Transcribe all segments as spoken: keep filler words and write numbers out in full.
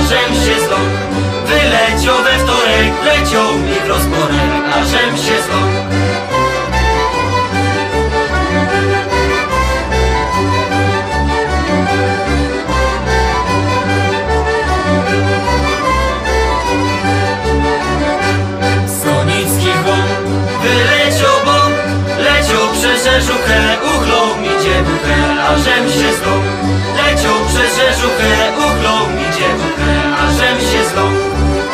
ażem się zląkł. Wyleciał we wtorek, leciał mi w rozporek, ażem się zląkł. Rzeżuchę, uchlął mi dziewuchę, ażem się zląkł. Leciał przez rzeżuchę, uchlął mi dziewuchę, ażem się zląkł.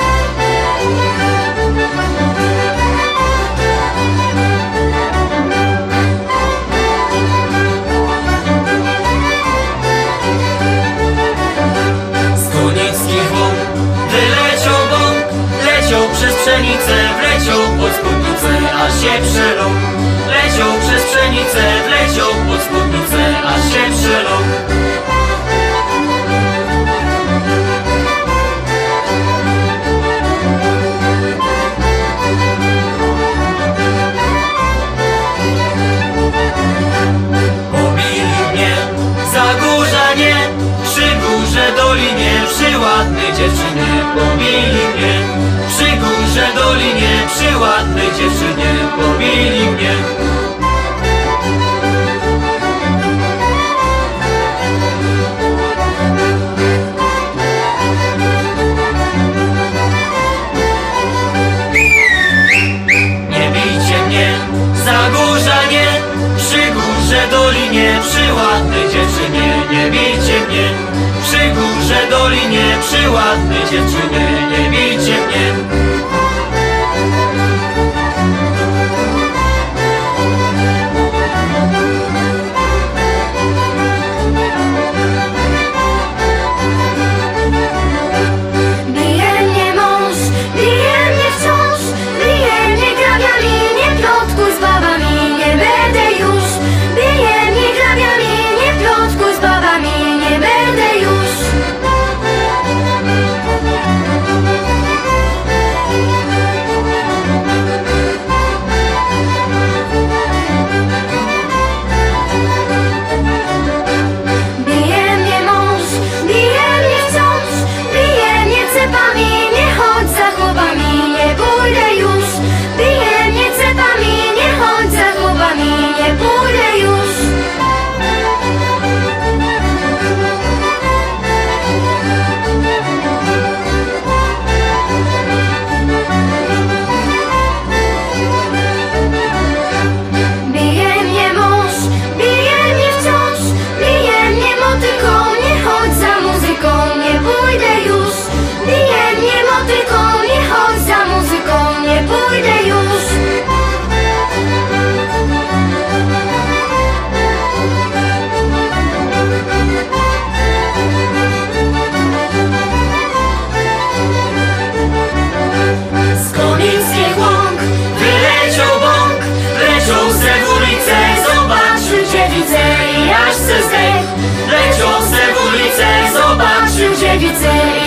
Z konickich łąk wyleciał bąk, leciał przez pszenicę, wleciał pod spódnicę, aż się przeląkł. Leciał przez pszenicę, wleciał pod spódnicę, aż się przeląkł. Pobili mnie za górzanie, przy górze dolinie, przy ładnej dziewczynie. Pobili mnie przy górze dolinie, przy ładnej dziewczynie. Pobili mnie. Zagórzanie, przy górze dolinie, przy ładnej dziewczynie. Nie bijcie mnie, przy górze dolinie, przy ładnej dziewczynie. Nie bijcie mnie. Leciał se w ulicę, zobaczył dziewicę.